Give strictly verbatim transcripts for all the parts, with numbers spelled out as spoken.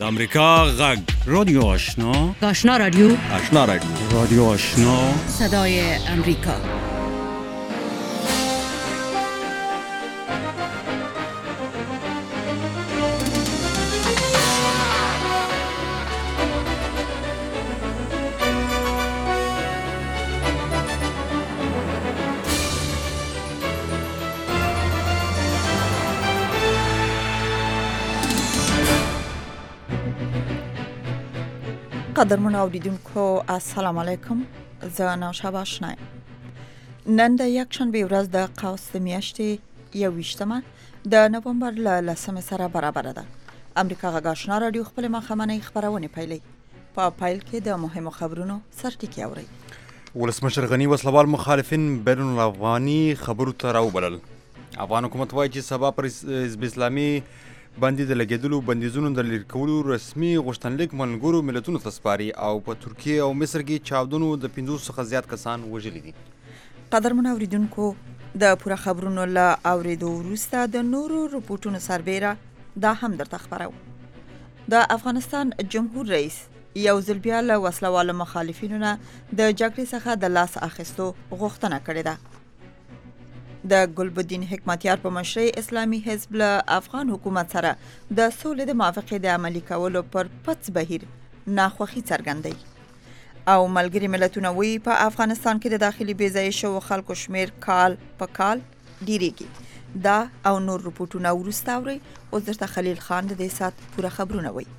د امریکا غږ رادیو آشنا آشنا رادیو آشنا رادیو رادیو آشنا صدای امریکا. قدرمن اوریدونکو السلام علیکم. زه نوشابه آشنا یم. نن د یکشنبه ورځ د قوس د میاشتې یوویشتمه د نومبر له لسمې سره برابر ده. امریکا غږ آشنا رادیو خپل مخامنۍ خبرونه پیلوي. په پایل کې د مهمو خبرونو سرټکی اورئ. ولسمشر غنی وسلوال مخالفین بین الافغاني خبرو ته راوبلل. افغان حکومت وایي چې سبا پر حزب اسلامي باندې د لګیدلو بندیزونو د لرې کولو رسمي غوښتنلیک ملګرو ملتونو ته سپاري او په ترکیه او مصر کې چاودنو د پنځوسو څخه زیات کسان وژلي دي. قدرمن اوریدونکو د پوره خبرونو له اوریدو وروسته د نورو رپورټونو سربیره دا هم درته خبرو. د افغانستان جمهور رئیس یو ځل بیا له وسلوالو مخالفینو نه د جګړې څخه د لاس اخیستو غوښتنه کړې ده. د ګلبدین حکمتیار په مشرۍ اسلامي حزب له افغان حکومت سره د سولې د موافقې د عملي کولو پر پڅ بهیر ناخوښي څرګندوي او ملګري ملتونه وایي په افغانستان کې د داخلي بې ځایه شوو خلکو شمیر کال په کال ډیریږي. دا او نور رپورټونه وروسته اورئ. اوس درته خلیل خان د دې ساعت پوره خبرونه وایي.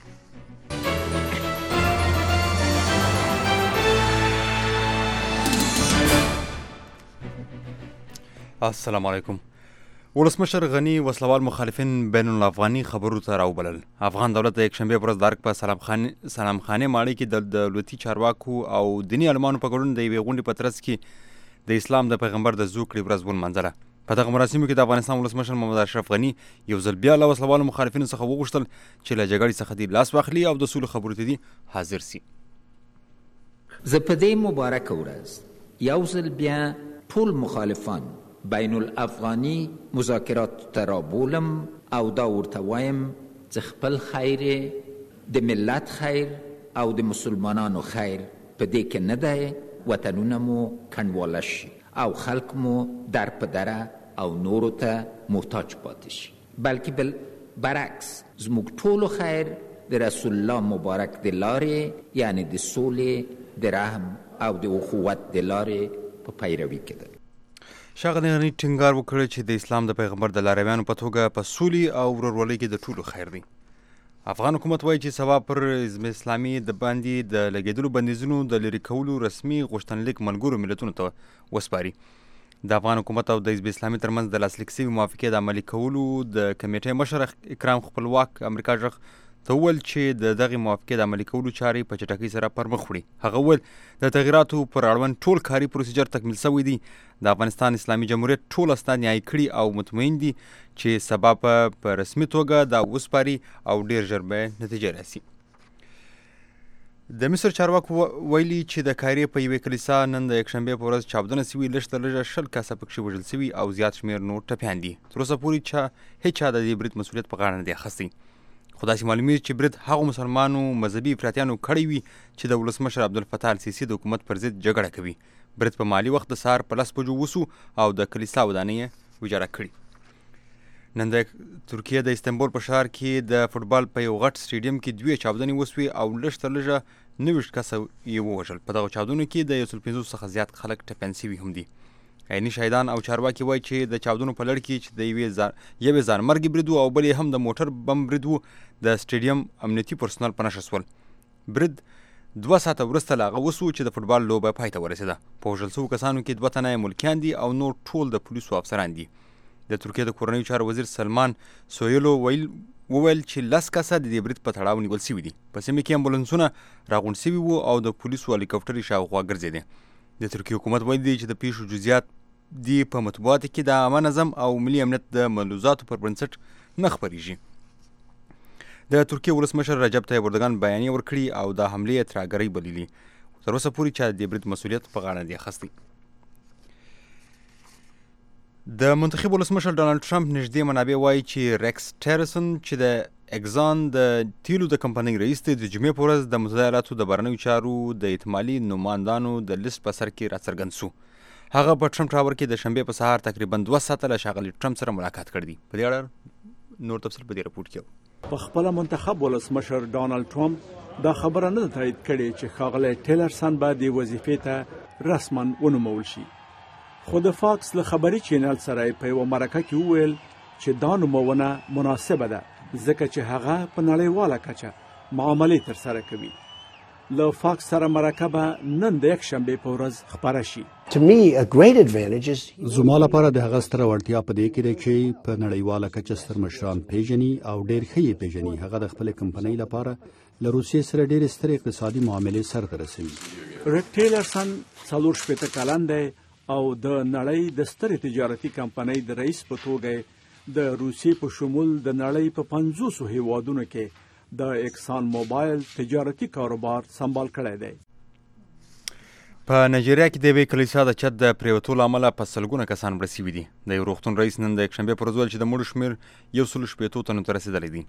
السلام علیکم. ولسمشر غنی وسلوال مخالفین بین الافغاني خبرو ته راوبلل. افغان دولت د یکشنبه پر ورځ د ارګ په سلام خان سلام خانه ماړی کې د دولتي چارواکو او دیني علمانو په ګډون د یوې غونډې په ترڅ کې د اسلام د پیغمبر د زوکړې ورځ ولمانځله. په دغه مراسمو کې د افغانستان ولسمشر محمد اشرف غني یو ځل بیا له وسلوالو مخالفینو څخه وغوښتل چې له جګړې څخه دې لاس واخلي او د سولې خبرو ته دې حاضر سي. زه په دې مبارکه ورځ یو ځل بیا ټول مخالفان بین الافغاني مذاکرات ته رابولم او دا ورته وایم چې خپل خیر د ملت خیر او د مسلمانانو خیر په دې کې نه دی. وطنونه مو کنډواله شي او خلک مو در په دره او نورو ته محتاج پاتې شي، بلکې بل برعکس زموږ ټولو خیر د رسول الله مبارک د لارې یعنی د سولې د رحم او د اخوت د لارې په پیروي کې ده. ښاغلی غني ټینګار وکړ چې د اسلام د پیغمبر د لارویانو په توګه په سولې او ورورولۍ کې د ټولو خیر دی. افغان حکومت وایي چې سبا پر حزب اسلامي د باندې د لګیدلو بندیزونو د لرې کولو رسمي غوښتنلیک ملګرو ملتونو ته وسپاري. د افغان حکومت او د حزب اسلامي ترمنځ د لاسلیک شوي موافقې د عملي کولو د کمیټې مشر اکرام خپلواک امریکا غږ ته وویل چې د دغې موافقې د عملي کولو چارې په چټکۍ سره پر مخ وړي. هغه وویل د تغییراتو پر اړوند ټول کاري پروسیجر تکمیل شوی دی. د افغانستان اسلامي جمهوریت ټول اسناد نیایي کړي او مطمئن دي چې سبا په رسمي توګه دا وسپاري او ډیر ژر به نتیجه راسي. د مصر چارواکو ویلي چې د کایرې په یوې کلیسا نن د یکشنبې په ورځ چاودنه سوي. لږ تر لږه شل کسه پکښې وژل سوي او زیات شمېر نور ټپیان دي. تر اوسه پورې چا هېچ چا د دې برید مسؤلیت په غاړه نه دی اخیستی. خو داسې معلومیږي چې برید هغو مسلمانو مذهبي افراطیانو کړی وي چې د ولسمشر عبدالفتاح السیسي د حکومت پر ضد جګړه کوي. برید په مالي وخت د سهار په لس بجو وسو او د کلیسا ودانۍ یې ویجاړه کړي. نن د ترکیې د استنبول په ښار کې د فوټبال په یو غټ سټیډیم کې دوې چاودنې وسوې او لږ تر لږه نوي کسه یې ووژل. په دغو چاودنو کې د یو سل پنځوس څخه زیات خلک ټپیان سوي هم دي. عیني شاهدان او چارواکي وایي چې د چاودنو په لړ کې چې د یوې یوې ځانمرګي برید و او بل یې هم د موټر بم برید و. د سټیډیم امنیتي پرسونل په نښه سول. برید دوه ساعته وروسته له هغه وسو چې د فوټبال لوبه پای ته ورسېده. په وژل شوو کسانو کې دوه تنه ملکیان دي او نور ټول د پولیسو افسران دي. د ترکیې د کورنیو چارو وزیر سلمان سویلو ویل وویل چې لس کسه د دې برید په تړاو نیول سوي دي. په سیمه کې امبولانسونه راغونډ سوي وو او د پولیسو هلیکاپټر یې شاوخوا ګرځېدې. د ترکیې حکومت ویلي دی چې د پیښو جزیات دي په مطبوعاتو کې د عامه نظم او ملي امنیت د ملحوظاتو پر بنسټ نه خپریږي. د ترکیې ولسمشر رجب طیب اردوغان بیانیه ورکړي او د حملې ترهګرۍ بللي. تر اوسه پورې چا د دې برید مسؤلیت په غاړه نه دی اخیستی. د منتخب ولسمشر ډانلډ ټرمپ نږدې منابع وایي چې ریکس ټیلرسن چې د اګزان د تیلو د کمپنۍ رئیس دی د جمعې په ورځ د متحده ایالاتو د بهرنیو چارو د احتمالي نمایندانو د لیست په سر کې راڅرګند سو. هغه په ټرمپ ټاور کې د شنبې په سهار تقریبا دوه ساعته له ښاغلي ټرمپ سره ملاقات کړی دی. په دې اړه نور تفصیل په دې رپورټ کې په خپل منتخب ولسمشر ډانلډ ټرمپ دا خبره نه تایید کړې چې ښاغلی ټیلرسن به د وظیفې ته رسما ونومول شي. خو د فاکس له خبري چینل سره په یوه مرکه کې وویل چې دا نومونه مناسبه ده ځکه چې هغه په نړیواله کچه معاملې ترسره کوي. له فاکس سره مرکه به نن د یکشنبې په ورځ خپره شي. To me, a great advantage is زما لپاره د هغه ستره وړتیا په دې کې ده چې په نړیواله کچه ستر مشران پیژني او ډېر ښه یې پیژني. هغه د خپلې کمپنۍ لپاره له روسیې سره ډېرې سترې اقتصادي معاملې سرته رسوي. ریک ټیلرسن څلور شپېته کلن دی او د نړۍ د سترې تجارتي کمپنۍ د رئیس په توګه د روسیې په شمول د نړۍ په پنځوسو هیوادونو کې د اکسان موبایل تجارتي کاروبار سمبال کړی دی. په نایجیریا کې د یوې کلیسا د چت د پریوتو له امله په سلګونه کسان مړه سوي دي. د یو روغتون رئیس نن د یکشنبې پر ورځ ویل چې د مړو شمېر یو سلو شپېتو تنو ته رسېدلی دی.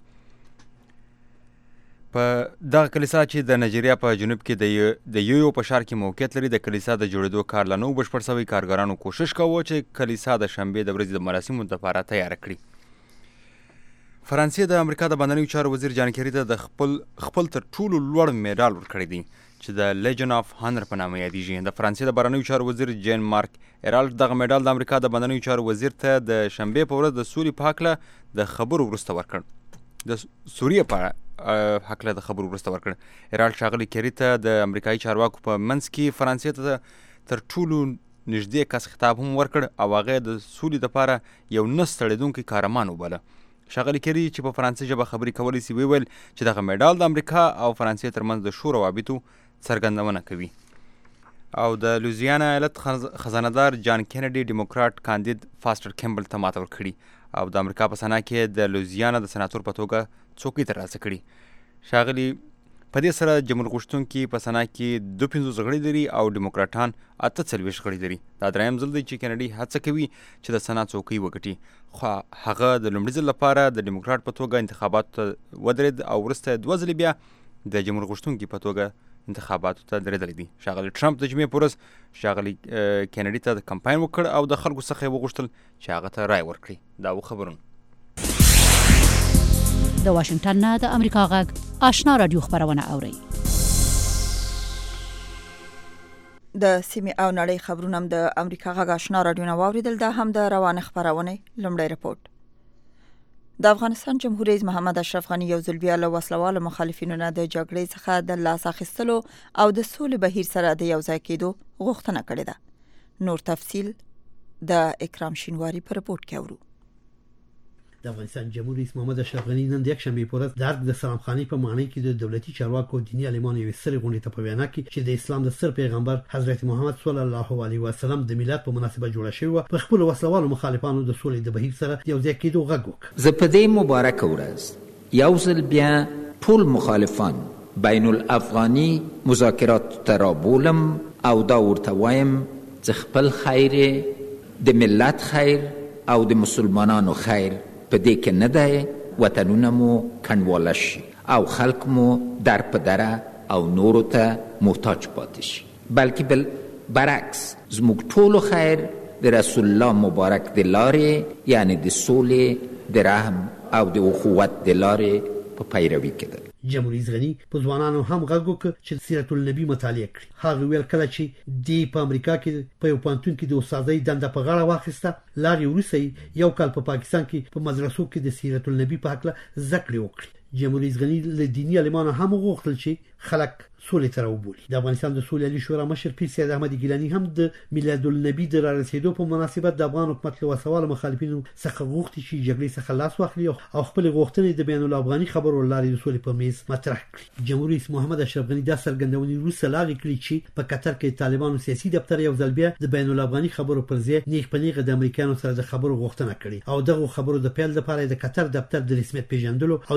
په دغه کلیسا چې د نایجیریا په جنوب کې د یویو په ښار کې موقعیت لري، د کلیسا د جوړېدو کار لا نه و بشپړ سوی. کارګرانو کوشش کاوه چې کلیسا د شنبې د ورځې د مراسمو دپاره تیاره کړي. فرانسې د امریکا د بهرنیو چارو وزیر جان کیري ته د خپل خپل تر ټولو لوړ میډال ورکړی دی چې د لیجن آف هانر په نامه یادیږي. د فرانسې د بهرنیو چارو وزیر جین مارک ایرالټ دغه میډال د امریکا د بهرنیو چارو وزیر ته د شنبې په ورځ د سولې په هکله د خبرو وروسته ورکړ. د سوریې په هکله د خبرو وروسته ورکړ. ایرالټ ښاغلي کیري ته د امریکایي چارواکو په منځ کې فرانسې ته تر ټولو نږدې کس خطاب هم ورکړ او هغه د سولې دپاره یو نه ستړېدونکی کارمان وباله. ښاغلي کیري چې په فرانسې ژبه خبرې کولی سي وویل چې دغه میډال د امریکا او فرانسې ترمنځ د ښو روابطو څرګندونه کوي. او د لوزیانا ایالت خزانهدار جان کینیډي ډیموکراټ کاندید فاسټر کیمبل ته ماته ورکړي او د امریکا په سنا کې د لوزیانا د سناتور په توګه څوکۍ ترلاسه کړي. ښاغلي په دې سره جمهور غوښتونکي په سنا کې دوه پنځوس غړي لري او ډیموکراټان اته څلوېښت غړي لري. دا درېیم ځل دی چې کینیډي هڅه کوي چې د سنا څوکۍ وګټي، خو هغه د لومړي ځل لپاره د ډیموکراټ په توګه انتخاباتو ته ودرېد او وروسته دوه ځلې بیا د جمهور غوښتونکي په توګه انتخاباتو ته درېدلی دی. ښاغلي ټرمپ د جمعې په ورځ ښاغلي کینیډي ته د کمپاین وکړ او د خلکو څخه یې وغوښتل چې هغه ته رای ورکړي. دا و خبرونه د واشنگټن نه د امریکا غږ آشنا رادیو خبرونه اوري. د سیمې او نړۍ خبرونه هم د امریکا غږ آشنا رادیو نه واوریدل. دا هم د روانه خبرونه لومړی رپورټ. د افغانستان جمهور رئیس محمد اشرف غنی یو ځل بیا له وسلوالو مخالفینو نه د جګړې څخه د لاس اخیستلو او د سولې بهیر سره د یوځای کېدو غوښتنه کړې ده. نور تفصیل د اکرام شینواری په رپورټ کې اورو. د افغانستان جمهور رئیس محمد اشرف غنی نن د یکشنبې په ورځ د ارګ د سلام خانې په ماڼۍ کې د دولتي چارواکو دیني عالمانو یوې سترې غونډې ته په وینا کې چې د اسلام د ستر پیغمبر حضرت محمد صلی الله علیه وسلم د میلاد په مناسبت جوړه شوې وه، په خپلو وسلوالو مخالفانو د سولې د بهیر سره د یوځای کېدو غږ وکړ. زه په دې مبارکه ورځ یو ځل بیا ټول مخالفان بین الافغاني مذاکراتو ته رابولم او دا ورته وایم چې خپل خیر د ملت خیر او د مسلمانانو خیر په دې کې نه دی وطنونه مو کنډواله شي او خلک مو در په دره او نورو ته محتاج پاتې شي، بلکې بل برعکس زموږ ټولو خیر د رسول الله مبارک د لارې یعنی د سولې د رحم او د اخوت د لارې په پیروي کې ده. جمهور رئیس غنی په ځوانانو هم غږ وکړ چې سیرت النبی مطالعه کړي. هغه ویل کله چې دی په امریکا کې په یو پوهنتون کې د استادۍ دنده په غاړه واخیسته، لارې وروسته یو کال په پاکستان کې په مدرسو کې د سیرت النبی په هکله زده کړې وکړي. جمهور رئیس غنی له دیني عالمانو هم وغوښتل چې خلک سولې ته راوبولي. د افغانستان د سولې عالي شورا مشر پیر سید احمد ګیلاني هم د میلاد النبی د رارسېدو په مناسبت د افغان حکومت له وسوالو مخالفینو څخه غوښتي چې جګړې څخه لاس واخلي او خپل غوښتنې د بین الافغاني خبرو لارې د سولې په میز مطرح کړي. جمهور رئیس محمد اشرف غنی دا څرګندونې وروسته لاغې کړي چې په قطر کې طالبانو سیاسي دفتر یو ځل بیا د بین الافغاني خبرو پر ځای نیغ په نیغه د امریکایانو سره د خبرو غوښتنه کړې او دغه خبرو د پیل لپاره د قطر دفتر د رسمیت پیژندلو او د ملګرو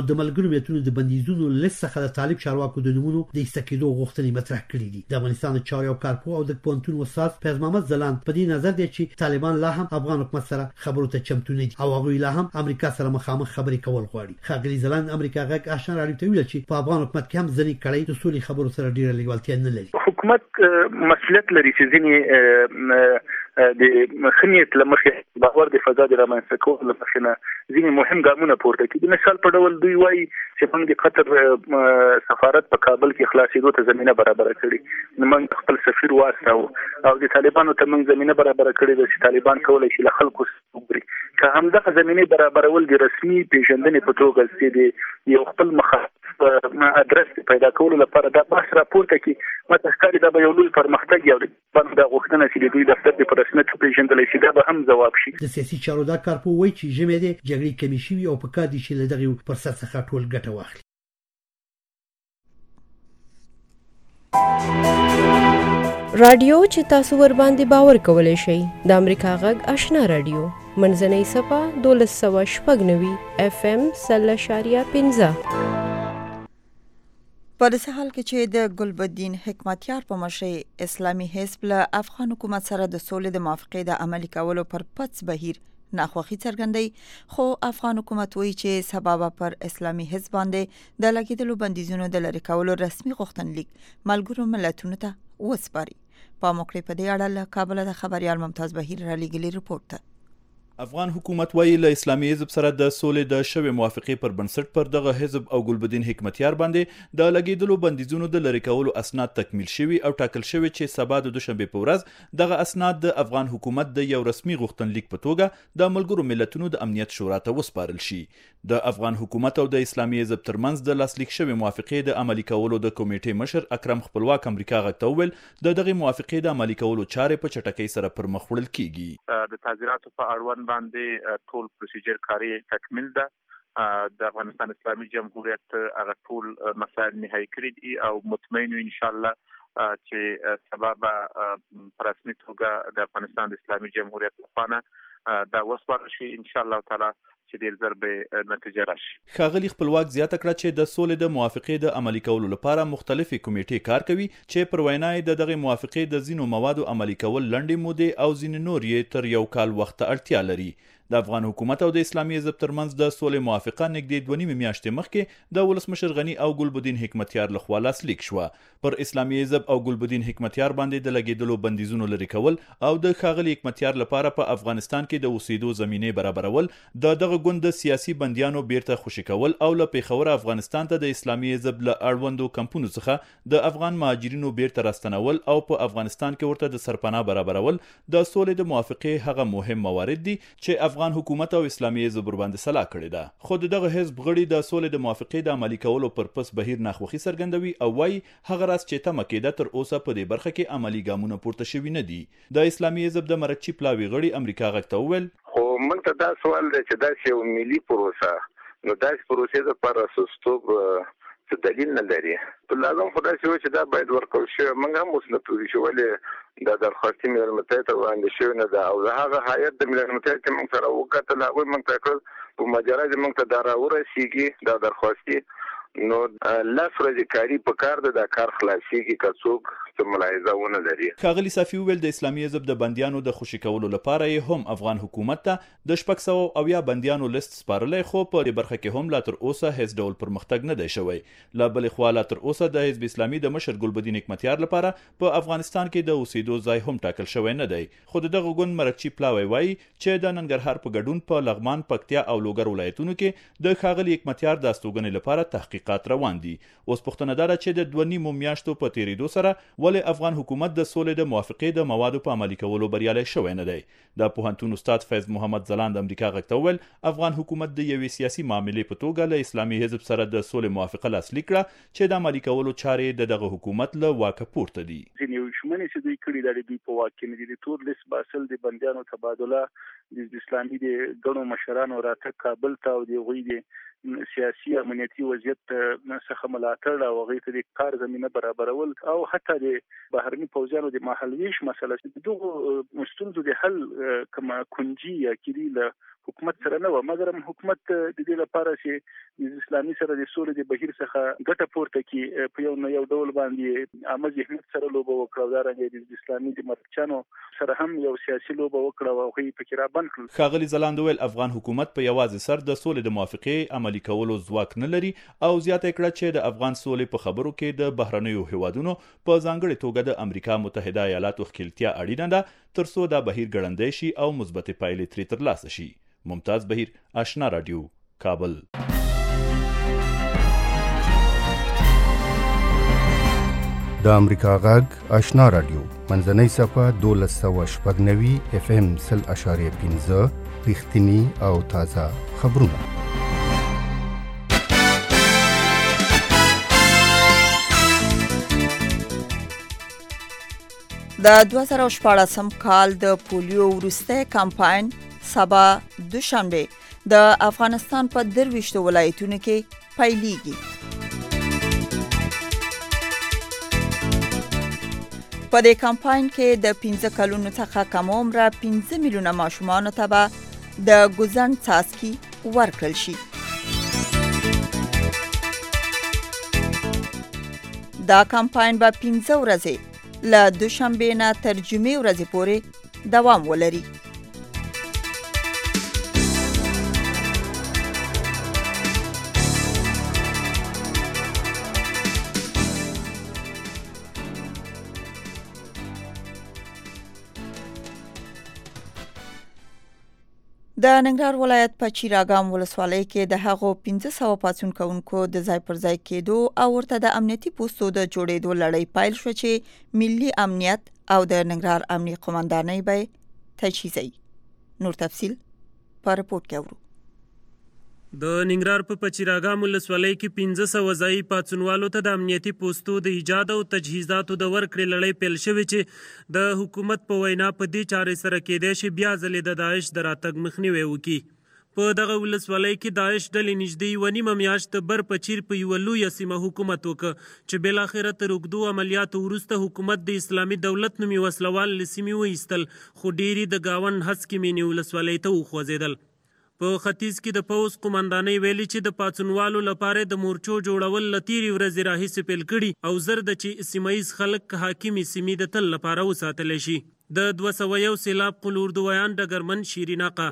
ملګرو ملتونو د بندیزونو لیست څخه د طالب چارواکو د نومونو د ایسته کېدو غوښتنې مطرح کړې دي. د افغانستان د چارو او کارپوه او د پوهنتون استاد فیض محمد ځلاند په دې نظر دی چې طالبان لا هم افغان حکومت سره خبرو ته چمتو نه دي او هغوی لا هم امریکا سره مخامخ خبرې کول غواړي. ښاغلي ځلاند امریکا غږ آشنا راډیو ته ویل چې په افغان حکومت کې هم ځینې کړۍ د سولې خبرو سره ډیره لیوالتیا نه لري. حکومت مسؤلیت لري چې ځینې د خنیت لمخې باور د فضا د رامنځته کولو لپاره نه ځینې مهم ګامونه پورته کړي. مثال په ډول دوی وایي چې موږ د قطر سفارت په کابل کې خلاصېدو ته زمینه برابر کړي. موږ خپل سفیر واستاو او د طالبانو ته موږ زمینه برابر کړي چې طالبان کولای شي له خلکو وګوري. که همدغه زمینه برابرول د رسمي پیژندنې په توګه چې د یو خپل مخالف ادرس پیدا کولو لپاره دا بحث راپورته کړي، ماته ښکاري دا به یو لوی پرمختګ یو د غوښتنه چې د دوی دفتر د په رسمیت وپېژندلی شي دا به هم ځواب شي. د سیاسي چارو دا کارپوه وایي چې ژمی دی جګړې کمې شوي او په کار دي چې له دغې فرصت څخه ټول ګټه واخلي. رادیو چې تاسو ور باندې باور کولی شئ د امریکا غږ آشنا رادیو منځنۍ صفه دولس سوه شپږ نوي اف ام سل اشاریه پنځه. په داسې حال کې چې د ګلبدین حکمتیار په مشرۍ اسلامي حزب له افغان حکومت سره د سولې د موافقې د عملي کولو پر پڅ بهیر ناخوښي څرګندوي، خو افغان حکومت وایي چې سبا به پر اسلامي حزب باندې د لګېدلو بندیزونو د لرې کولو رسمي غوښتنلیک ملګرو ملتونو ته وسپاري. په موکړې په دې اړه له کابل د خبريال ممتاز بهیر را لېږلي رپورټ ته. افغان حکومت وایي له اسلامي حزب سره د سولې د شوې موافقې پر بنسټ پر دغه حزب او ګلبدین حکمتیار باندې د لګېدلو بندیزونو د لرې کولو اسناد تکمیل شوي او ټاکل شوي چې سبا د دوشنبې په ورځ دغه اسناد د افغان حکومت د یو رسمي غوښتنلیک په توګه د ملګرو ملتونو د امنیت شورا ته وسپارل شي. د افغان حکومت او د اسلامي حزب ترمنځ د لاسلیک شوې موافقې د عملي کولو د کمیټې مشر اکرم خپلواک امریکا غږ ته وویل د دغه موافقې د عملي کولو چارې په چټکۍ سره پر مخ وړل کیږي. د تعزیراتو په اړوند باندې ټول پروسیجر کاری تکمیل ده. د افغانستان اسلامي جمهوریت هغه ټول مسایل نهایی کړي دي او مطمئن ان شاء الله چې سبب په رسمي توګه د افغانستان اسلامي جمهوریت لپاره دا وسپارل شي ان شاء الله تعالی چې ډیر زر به نتیجه راشي. ښاغلي خپلواک زیاته کړه چې د سولې د موافقې د عملي کولو لپاره مختلفې کمیټې کار کوي چې پر وینا یې د دغه موافقې د ځینو موادو عملي کول لنډې مودې او ځینې نور یې تر یو کال وخت اړتیا لري. د افغان حکومت او د اسلامي حزب ترمنځ د سولې موافقه نږدې دوه نیمې میاشتې مخکې د ولسمشر غني او ګلبدین حکمتیار لخوا لاسلیک شوه. پر اسلامي حزب او ګلبدین حکمتیار باندې د لګېدلو بندیزونو لرې کول او د ښاغلي حکمتیار لپاره په افغانستان کې د اوسېدو زمینې برابرول، د دغه ګوند د سیاسي بندیانو بیرته خوشي کول او له پیښور افغانستان ته د اسلامي حزب له اړوندو کمپونو څخه د افغان مهاجرینو بیرته راستنول او په افغانستان کې ورته د سرپناه برابرول د سولې د موافقې هغه مهم موارد دي چې افغان حکومت او اسلامي حزب ورباندې سلا کړې ده. خو دغه حزب غړي د سولې د موافقې د عملي کولو پر پس بهیر ناخوښي څرګندوي او وايي هغه راز چې تمه کېده تر اوسه په دې برخه کې عملي ګامونه پورته شوي نه دي. د اسلامي حزب د مرکچی پلاوي غړي امریکا غږ ته وویل خو موږ ته دا سوال دی چې دا یو ملي پروسه نو دا پروسې لپاره سستوب څه دلیل نه لري. په لازم خدای شو چې دا باید ورکول شي. موږ هم اوس نه پوهیږو چې ولې دا درخواست ملل متحد ته وړاندې شوی نه ده او هغه هیئت د ملل متحد چې موږ سره وکتل هغوی موږ ته کړل په مجرا چې موږ ته دا راورسیږي دا درخواست نو لاس ورځې کاری په کار ده دا کار خلاصيږي که څوک څه ملاحظه ونه لري. ښاغلي صافي وویل د اسلامي حزب د بندیانو د خوشي کولو لپاره یې هم افغان حکومت ته د شپږ سوه اویا بندیانو لیست سپارلی، خو په دې برخه کې هم لا تر اوسه هیڅ ډول پرمختګ نه دی شوی. له بلې خوا لا تر اوسه د حزب اسلامي د مشر ګلبدین حکمتیار لپاره په افغانستان کې د اوسېدو ځای هم ټاکل شوی نه دی. خو دغه ګوند مرکچی پلاوی وایي چې د ننګرهار په ګډون په لغمان، پکتیا او لوګر ولایتونو کې د ښاغلي حکمتیار د استوګنې لپاره تحقیقات روان دي. اوس پوښتنه دا ده چې د دوه نیمو میاشتو په تېرېدو سره ولې افغان حکومت د سولې د موافقې د موادو په عملي کولو بریالی شوی نه دی. د پوهنتون استاد فیض محمد ځلاند امریکا غږ ته وویل افغان حکومت د یوې سیاسي معاملې په توګه له اسلامي حزب سره د سولې موافقه لاسلیک کړه چې د عملي کولو چارې د دغه حکومت له واکه پورته دي. ځینې ژمنې چې دوی کړي دي دوی په واک کې نه دي. د تور لیست باسل د بندیانو تبادله د اسلامي د ګڼو مشرانو راتګ کابل ته او د هغوی د سیاسي امنیتي وضعیت څخه ملاتړ او هغوی ته د کار زمینه برابرول او حتی د بهرني پوځیانو د مهالویش مسله چې دغو ستونزو د حل کومه کنجي یا کلي له حکومت سره نه و، مګر حکومت د دې لپاره چې د اسلامي سره د سولې د بهیر څخه ګټه پورته کړي په یو نه یو ډول باندې عامه ذهنیت سره لوبه وکړه او دارنګه د اسلامي د مرچانو سره هم یو سیاسي لوبه وکړه او هغوی پکې رابند کړل. ښاغلي ځلاند وویل افغان حکومت په یوازې سر د سولې د موافقې عملي کولو ځواک نه لري او زیاته کړه چې د افغان سولې په خبرو کې د بهرنیو هیوادونو په ځانګړې توګه د امریکا متحده ایالاتو ښکیلتیا اړینه ده ترڅو دا بهیر ګړندی شي او مثبتې پایلې ترې ترلاسه شي. ممتاز بهیر، آشنا رادیو، کابل. د امریکا غږ آشنا رادیو منځنۍ صفحه دولس سوه شپږ نوي اف ام سل اشاریه پنځه رښتیني او تازه خبرونه. د دوه زره شپاړسم کال د پولیو وروستی کمپاین سبا دوشنبه د افغانستان په درویشتو ولایتونو کې پیلیږي. په دې کمپاین کې د پنځه کلونو څخه کم عمره پنځه میلیونه ماشومانو ته به د ګوزن څاڅکي ورکړل شي. دا کمپاین به پنځه ورځې له دوشنبې نه تر جمعې ورځې پورې دوام ولري. د ننګرهار ولایت په چیراګام ولسوالۍ کې د هغو پنځه سوه پاڅون کوونکو د ځای پر ځای کېدو او ورته د امنیتي پوستو د جوړېدو لړۍ پیل شو چې ملي امنیت او د ننګرهار امني قومندانۍ به تجهیزوي. نور تفصیل په رپورټ کې اورو. د ننګرهار په پچیراګام ولسوالۍ کې پنځه سوه ځایي پاڅونوالو ته د امنیتي پوستو د ایجاد او تجهیزاتو د ورکړې لړۍ پیل شوې چې د حکومت په وینا په دې چارې سره کېدای شي بیا ځلې د داعش د راتګ مخنیوی وکړي. په دغه ولسوالۍ کې داعش ډلې نږدې یوه نیمه میاشت بر پچیر په یوه لویه سیمه حکومت وکړ چې بالاخره تر اوږدو عملیاتو وروسته حکومت د اسلامي دولت نومي وسلوال له سیمې وایستل، خو ډېرې د ګاونډ هسکې مینې ولسوالۍ ته وخوځېدل. په ختیځ کې د پوځ قومندانۍ ویلي چې د پاڅونوالو لپاره د مورچو جوړول له تېرې ورځې راهیسې پیل کړي او زر ده چې سیمه ییز خلک حاکمې سیمې د تل لپاره وساتلی شي. د دوه سوه یو سیلاب قل اردویان ډګرمن شیرین آقا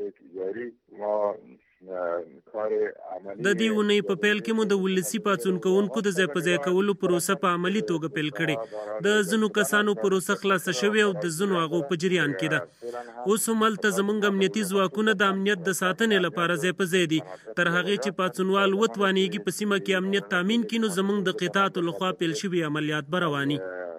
د دې اونۍ په پیل کې مو د ولسي پاڅون کوونکو د ځای په ځای کولو پروسه په عملي توګه پیل کړې. د ځینو کسانو پروسه خلاصه شوې او د ځینو هغو په جریان کې ده. اوس هم هلته زموږ امنیتي ځواکونه د امنیت د ساتنې لپاره ځای په ځای دي. تر هغې چې پاڅونوال وتوانېږي په سیمه کې امنیت تامین کړي نو زموږ د قطاعتو لخوا پیل شوي عملیات به رواني.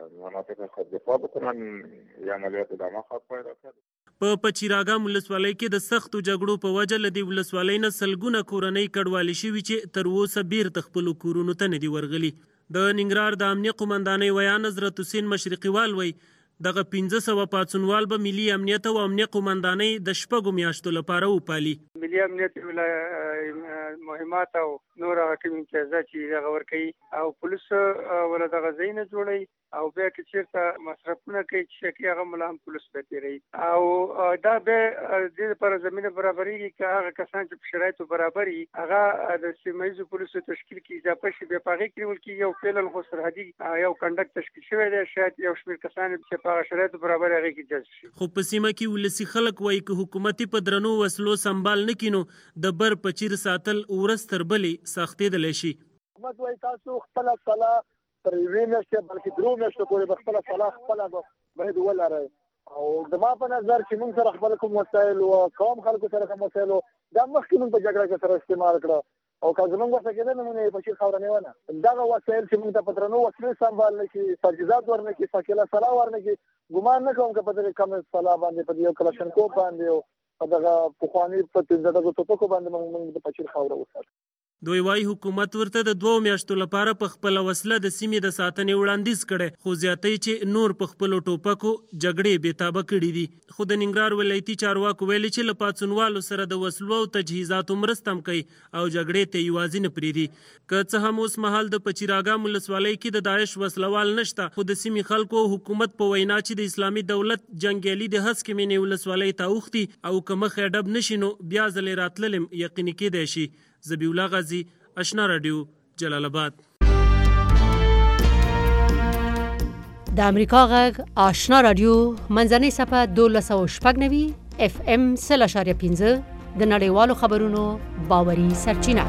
په پچیراګام ولسوالۍ کې د سختو جګړو په وجه له دې ولسوالۍ نه سلګونه کورنۍ کډوالې شوي چې تر اوسه بیرته خپلو کورونو ته نه دي ورغلي. د ننګرهار د امنیه قومندانۍ ویان حضرت حسین مشرقیوال وایي دغه پنځه سوه پاڅونوال به ملي امنیت او امنیه قومندانۍ د شپږو میاشتو لپاره وپالي. ملي امنیت مهمات او نور هغه کوم امتیازات چې هغه ورکوي او پولیس ولا دغه ځایونه جوړوي او بیا که چېرته مصرفونه کوي چې شکي هغه ملا هم پولیس به تېروي او دا بیا د دې لپاره زمینه برابرېږي که هغه کسان چې په شرایطو برابر وي هغه د سیمه ییزو پولیسو تشکیل کې اضافه شي بیا په هغې کې نیول کېږي. یو فعلا خو سرحدي یو کنډک تشکیل شوی دی، شاید یو شمېر کسان چې په هغه شرایطو برابر هغې کې جذب شي. خو په سیمه کې ولسي خلک وایي که حکومتي په درنو وسلو سنبال نه کړي نو د بر پچیر ساتل ورځ تر بلې سختېدلی شي. حکومت وایي تاسو خپله سلا تر یوې میاشتې بلکې درو میاشتو پورې به خپله سلا خپله باید ولرئ او زما په نظر چې موږ سره خپل کوم وسایل و قوم خلکو سره کوم وسایل و دا مخکې موږ په جګړه کې سره استعمال کړه او که زموږ ورته کېده نو موږ یې په شي خاوره نیونه دغه وسایل چې موږ ته په درنو وسلې سنبال نه کړي، تجهیزات ورنه کړي، ثقیله سلا ورنه کړي، ګمان نه کوم که په دغې کمې سلا باندې په یو کلاشنکوف باندې په دغه پخواني په پنځه ډزو ټوپکو باندې موږ د پچیر خاوره وساتو. دوی وايي حکومت ورته د دوو میاشتو لپاره په خپل وسله د سیمې د ساتنې وړاندیز کړي، خو زیاتوي چې نور په خپلو ټوپکو جګړې بېتابه کړي دي. خو د ننګرهار ولایتي چارواکو ویلي چې له پاڅونوالو سره د وسلو او تجهیزاتو مرسته هم کوي او جګړې ته یوازې نه پرېږدي. که څه هم اوس مهال د پچیراګام ولسوالۍ کې د داعش وسلوال نشته، خو د سیمې خلکو او حکومت په وینا چې د اسلامي دولت جنګیالي د هسکې مینې ولسوالۍ ته اوښتي او که مخ یې ډب نشي نو بیا ځلې راتلل یقیني کېدی شي. ذبیح الله غازي، آشنا راډیو، جلال آباد. د امریکا غږ آشنا راډیو منځنۍ صفحه دولس سوه شپږ نوي اف ام سل اشاریه پنځه د نړیوالو خبرونو باوري سرچینه.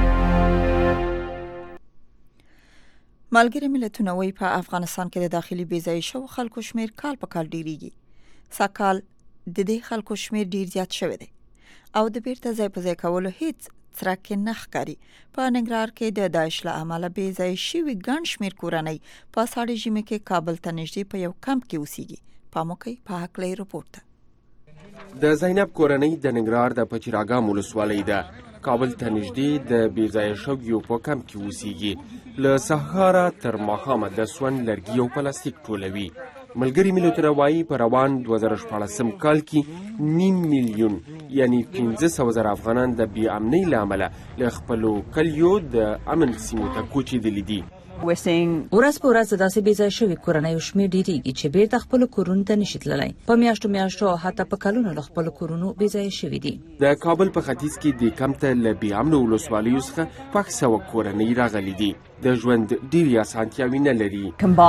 ملګري ملتونه وایي په افغانستان کې د داخلي بېځایه شوو خلکو شمیر کال په کال ډیریږي. سږ د دې خلکو شمیر ډیر زیات شوی دی او د بیرته ځای په ځای کولو هیڅ څرک نه ښکاري. په ننګرهار کې د داعش له امله بې ځای شوي ګڼ شمېر کورنۍ په ساړه ژمي کې کابل ته نږدې په یو کمپ کې اوسېږي. پام وکړئ په هکله یې رپورټ ته. د زینب کورنۍ د ننګرهار د پچیراګام ولسوالۍ ده. کابل ته نږدې د بې ځایه شویو په کمپ کې اوسېږي. له سهاره تر ماښامه د سون لرګي او پلاستیک ټولوي. ملګري ملتونه وایي په روان دوه زره شپاړسم کال کې نیم میلیون یعنی پنځه سوه زره افغانان د بې امنۍ له امله له خپلو کلیو د امن سیمو ته کوچېدلي دي. ورځ په ورځ داسې بې ځای شوي کورنیو شمېر ډېرېږي چې بیرته خپلو کورونو ته نشي تللی. په میاشتو میاشتو او حتی په کلونو له خپلو کورونو بې ځایه شوي دي. د کابل په ختیځ کې د کمپ ته له بې امنو ولسوالیو څخه شپږ سوه کورنۍ راغلي دي. د ژوند ډېرې اسانتیاوې نه لري.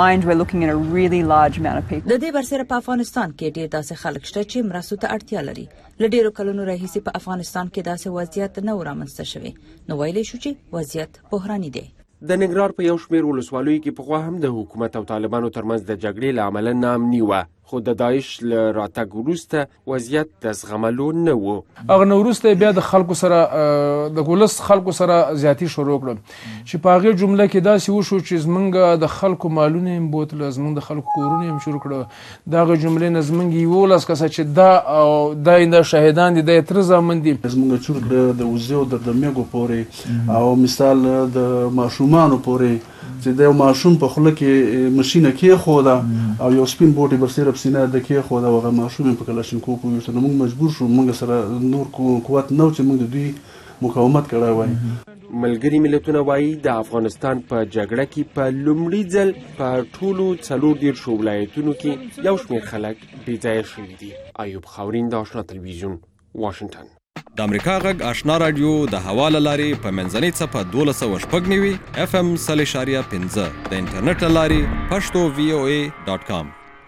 د دې برسره په افغانستان کې ډېر داسې خلک شته چې مرستو ته اړتیا لري. له ډېرو کلونو راهیسې په افغانستان کې داسې وضعیت نه و رامنځته شوی، نو ویلی شو چې وضعیت بحراني دی. د ننګرهار په یو شمېر ولسوالیو کې پخوا هم د حکومت او طالبانو ترمنځ د جګړې له امله ناامني وه، خو د داعش له راتګ وروسته وضعیت د زغملو نه و. هغه نه وروسته بیا د خلکو سره د ولس خلکو سره زیاتي شروع کړل چې په هغې جمله کې داسې وشو چې زمونږ د خلکو مالونه یې بوتله، زمونږ د خلکو کورونه یې شروع کړه. د هغې جملې نه زمونږ یولس کسه چې دا او دا د شهیدان دي، دا یې تره زامن دي. زمونږ چرګ د وزې او د میږو پورې او مثال د ماشومانو پورې چې د یو ماشوم په خوله کې ماشینه کېښوده او یو سپین بوټ یې برسېره پسینه د کېښوده او هغه ماشوم یې په کلاشینکوف وویشته. نو موږ مجبور شو، موږ سره نور قوت نه و چې موږ د دوی مقاومت کړی وای. ملګري ملتونه وایي د افغانستان په جګړه کې په لومړي ځل په ټولو څلور دېرشو ولایتونو کې یو شمېر خلک بې ځایه شوي دي. ایوب خاورین، د آشنا تلویزیون، واشنګټن. د امریکا غږ آشنا راډیو د هوا له لارې په منځنۍ څپه دولس سوه شپږ نوي اف ام سل اشاریه پنځه د انټرنیټ له لارې پښتو وی او ای ډاټ کام.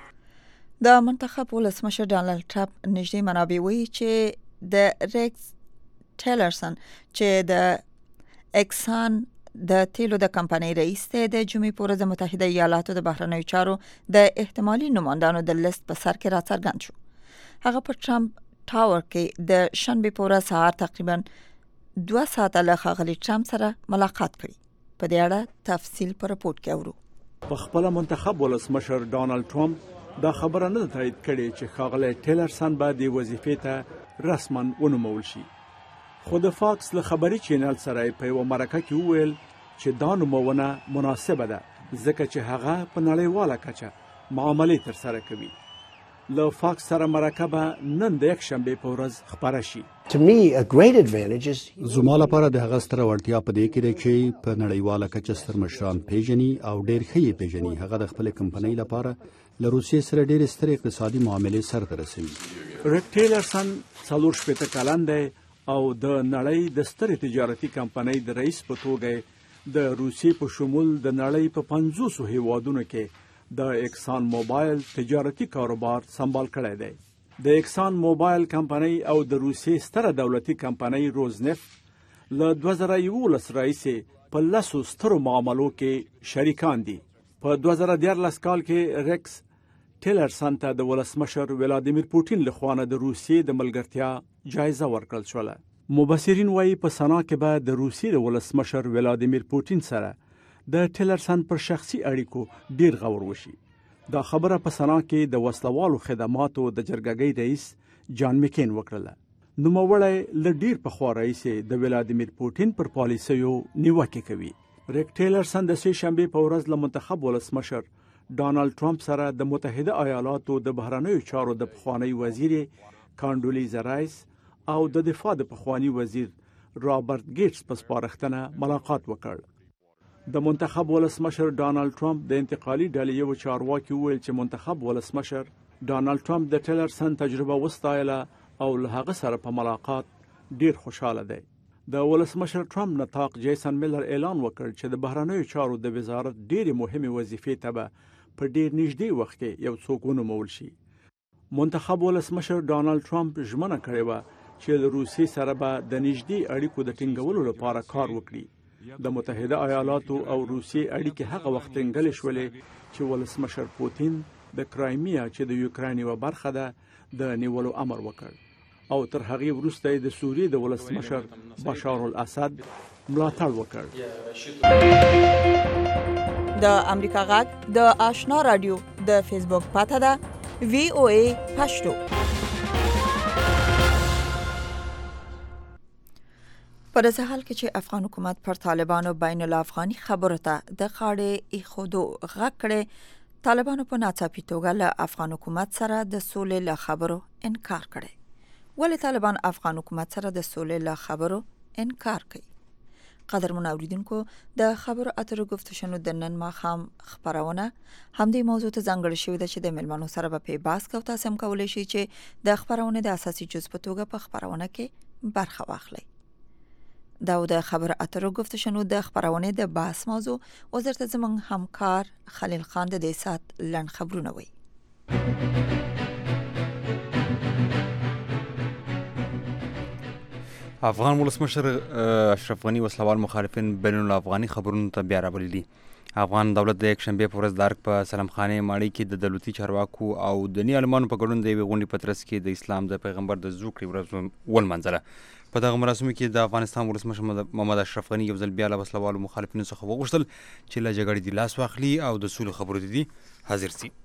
د منتخب ولسمشر ډانلډ ټرمپ نږدې منابع وایي چې د ریکس ټیلرسن چې د اکسان د تیلو د کمپنۍ رئیس دی، د جمعې په ورځ متحده ایالاتو د بهرنیو چارو د احتمالي نمایندانو د لیست په سر کې راڅرګند شو. هغه په ټرمپ ټاور کې د شنبې په ورځ سهار تقریبا دوه ساعته له ښاغلي ټرمپ سره ملاقات کړی. په دې اړه تفصیل په رپورټ کې اورو. په خپل منتخب ولسمشر ډانلډ ټرمپ دا خبره نه تایید کړې چې ښاغلی ټیلرسن به د وظیفې ته رسما ونومول شي، خو د فاکس له خبري چینل سره په یوه مرکه کې وویل چې دا نومونه مناسبه ده ځکه چې هغه په نړیواله کچه معاملې ترسره کوي. له فاکس سره مرکه به نن د یکشنبې په ورځ خپره شي. To me, a great advantage is زما لپاره د هغه ستره وړتیا په دې کې ده چې په نړیواله کچه ستر مشران پیژني او ډېر ښه یې پیژني. هغه د خپلې کمپنۍ لپاره له روسیې سره ډېرې سترې اقتصادي معاملې سرته رسوي. ریک ټیلرسن څلور شپېته کلن دی او د نړۍ د سترې تجارتي کمپنۍ د رئیس په توګه د روسیې په شمول د نړۍ په پنځوسو هیوادونو کې د اکسان موبایل تجارتي کاروبار سمبال کړی دی. د اکسان موبایل کمپنۍ او د روسیې ستره دولتي کمپنۍ روزنفت له دوه زره یولس راهیسې په لسو سترو معاملو کې شریکان دي. په دوه زره دیارلس کال کې ریکس ټیلرسن ته د ولسمشر ولادیمیر پوټین لخوا د روسیې د ملګرتیا جایزه ورکړل شوله. مبصرین وایي په سنا کې به د روسیې د ولسمشر ولادیمیر پوټین سره د ټیلرسن پر شخصي اړیکو ډیر غور وشي. دا خبره په سنا کې د وسلوالو خدماتو د جرګګۍ رئیس جان مکین وکړله. نوموړی له ډیر پخوا راهیسې د ولادیمیر پوټین پر پالیسیو نیوکې کوي. ریک ټیلرسن د سې شنبې په ورځ له منتخب ولسمشر ډانلډ ټرمپ سره د متحده ایالاتو د بهرنیو چارو د پخوانی وزیر کانډولیزا رایس او د دفاع د پخوانی وزیر رابرټ ګیټس په سپارښتنه ملاقات وکړ. د منتخب ولسمشر ډانلډ ټرمپ د انتقالي ډلې یو چارواکي وویل چې منتخب ولسمشر ډانلډ ټرمپ د ټیلرسن تجربه وستایله او له هغه سره په ملاقات ډیر خوشاله دی. د ولسمشر ټرمپ نطاق جیسن میلر اعلان وکړ چې د بهرنیو چارو د وزارت ډېرې مهمې وظیفې ته به په ډیر نږدې وخت کې یو څوک ونومول شي. منتخب ولسمشر ډانلډ ټرمپ ژمنه کړې وه چې له روسیې سره به د نږدې اړیکو د ټینګولو لپاره کار وکړي. د متحده ایالاتو او روسیې اړیکې هغه وخت ټینګلې شولې چې ولسمشر پوتین د کرایمیا چې د یوکراین یوه برخه ده د نیولو امر وکړ او تر هغې وروسته د سوریې د ولسمشر بشار الاسد ملاتړ وکړ. د امریکا غږ د آشنا رادیو د فیسبوک پاته ده وی او ای پښتو. په داسې حال کې چې افغان حکومت پر طالبانو بین الافغاني خبرو ته د غاړې ایښودو غږ کړی، طالبانو په ناڅاپي توګه له افغان حکومت سره د سولې له خبرو انکار کړی. ولې طالبان افغان حکومت سره د سولې له خبرو انکار کوي؟ قدرمن اوریدونکو، د خبرو اترو گفتشنو د نن ماښام خبرونه همدې موضوع ته ځانګړې شوې ده چې د مېلمنو سره به پې بحث کوو. تاسو هم کولی شئ چې د خبرونې د اساسي جز په توګه په خبرونه کې برخه واخلئ. دا د خبرو اترو گفتشنو د خبرونې د بحث موضوع وزارت زموږ همکار خلیل خان د دې سات لنډ خبرونه وي. افغان ولسمشر اشرف غنی وسلوال مخالفین بین الافغاني خبرونو ته بیا راوړي دي. افغان دولت د یک شنبې په ورځ د ارګ په سلامخانه ماړی کې د دولتي چارواکو او دیني عالمانو په ګډون د یوې غونډې په ترڅ کې د اسلام د پیغمبر د زوکړې ورځ ولمانځله. په دغه مراسمو کې د افغانستان ولسمشر محمد اشرف غنی یو ځل بیا له وسلوالو مخالفینو څخه وغوښتل چې له جګړې د لاس واخلي او د سولې خبرو ته دي حاضر سي.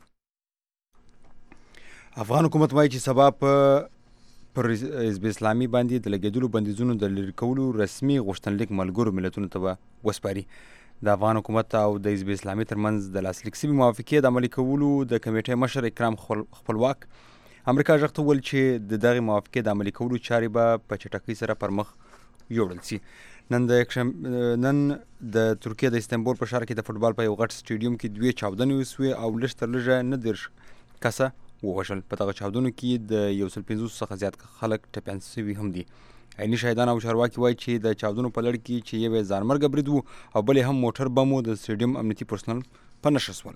افغان حکومت وایي چې سبا په پر حزب اسلامي باندې د لګېدلو بندیزونو د لرې کولو رسمي غوښتنلیک ملګرو ملتونو ته به وسپاري. د افغان حکومت او د حزب اسلامي ترمنځ د لاسلیک شوي موافقې د عملي کولو د کمیټې مشر اکرام خپلواک امریکا غږ ته وویل چې د دغې موافقې د عملي کولو چارې به په چټکۍ سره پر مخ یوړل سي. نن د نن د ترکیې د استانبول په ښار کې د فوټبال په یو غټ سټیډیوم کې دوې چاودنې وسوې او لږ تر لږه نه دېرش کسه ووژل. په دغه چاودنو کې د یو سل پنځوس څخه زیات خلک ټپیان شوي هم دي. عیني شاهدان او چارواکي وایي چې د چاودنو په لړ کې چې یو ځانمرګه برید و او بل هم موټر بم و د سټیډیم امنیتي پرسنل په نښه شول.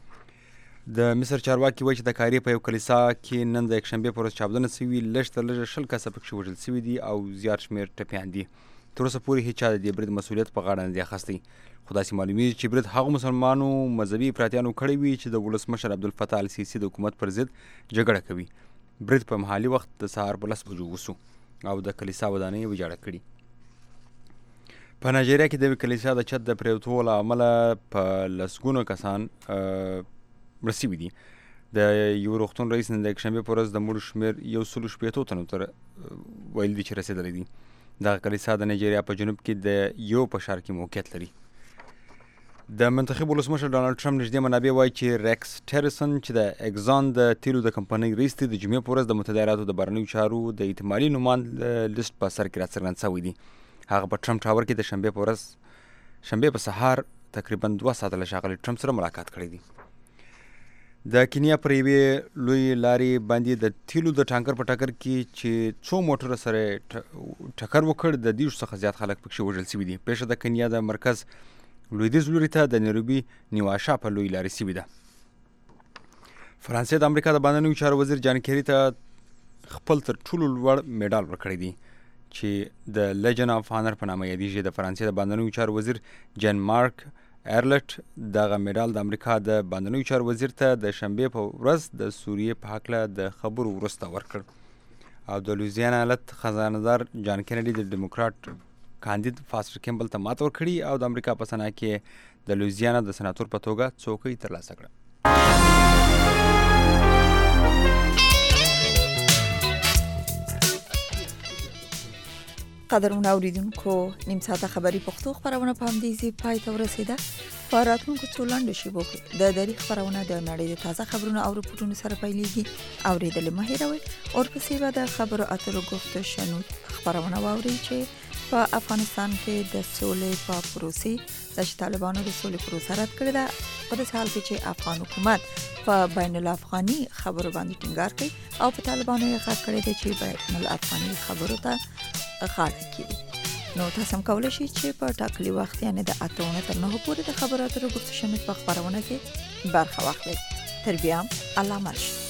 د مصر چارواکي وایي چې د کایرې په یو کلیسا کې نن د یکشنبې په ورځ چاودنه شوي، لږ تر لږه شل کسه پکې وژل شوي دي او زیات شمېر ټپیان دي. تر اوسه پورې هیچا د دې برید مسؤلیت په غاړه نه دی اخیستی. خو داسې معلومیږي چې برید هغو مسلمانو مذهبي افراطیانو کړی وي چې د ولسمشر عبدالفتاح السیسي د حکومت پر ضد جګړه کوي. برید په محلي وخت د سهار په لس بجو وسو او د کلیسا ودانۍ ویجاړه کړي. په نایجیریا کې د یوې کلیسا د چت د پرېوتو له امله په لسګونو کسان مړه شوي دي. د یو روغتون رئیس نن د یکشنبې په ورځ د مړو شمېر یو سلو شپېتو تنو ته ویل دي چې رسېدلی دي. دغه کلیسا د نایجیریا په جنوب کې د یو په ښار کې موقعیت لري. د منتخب ولسمشر ډانلډ ټرمپ نږدې منابع وایي چې ریکس ټیلرسن چې د اګزان د تیلو د کمپنۍ رئیس دی، د جمعې په ورځ د متحده ایالاتو د بهرنیو چارو د احتمالي نوماند لیست په سر کې راڅرګند شوی دی. هغه په ټرمپ ټاور کې د شنبې په ورځ شنبې په سهار تقریبا دوه ساعته له ښاغلي ټرمپ سره ملاقات کړی دی. د کینیا پر یوې لوی لارې باندې د تیلو د ټانکر په ټکر کې چې څو موټرو سره ټکر وکړ، د دېرشو څخه زیات خلک پکې وژل شوي دي. پیښه د کینیا د مرکز لویدیځ لوري ته د نیروبي نیواشا په لوی لارې شوې ده. فرانسې د امریکا د بهرنیو چارو وزیر جان کیري ته خپل تر ټولو لوړ میډال ورکړی دی چې د لیجن اف هانر په نامه یادیږي. د فرانسې د بهرنیو چارو وزیر جان مارک ایرلټ دغه میډال د امریکا د بهرنیو چارو وزیر ته د شنبې په ورځ د سوریې په هکله د خبرو وروسته ورکړ. او د لویزیانا ایالت خزانهدار جان کینیډي د ډیموکراټ کاندید فاسټر کیمبل ته ماته ورکړي او د امریکا په سنا کې د لویزیانا د سناتور په توګه څوکۍ ترلاسه کړه. قدرمن اوریدونکو نیم ساعته خبری پښتو خبرونه په همدې ځای پای ته ورسیده. په راتلونکو څو لنډو شیبو کې د دری خبرونه د نړۍ د تازه خبرونو او رپورټونو سره پیلېږي. اوریدل مه هېروئ. ورپسې به د خبرو اترو گفت و شنود خبرونه واورئ چې په افغانستان کې د سولې په پروسې د طالبانو د سولې پروسه رد کړې ده. په داسې حال کې چې افغان حکومت په بین الافغاني خبرو باندې ټینګار کوي او په طالبانو یې غږ کړی دی چې بین الافغاني خبرو ته غاړه کړي. نو تاسو هم کولای شئ چې په ټاکلي وخت یعنی د اته تر نه پورې د خبرو اترو گفت و شنود په خبرونه کې برخه واخلئ. تر بیا الله مل.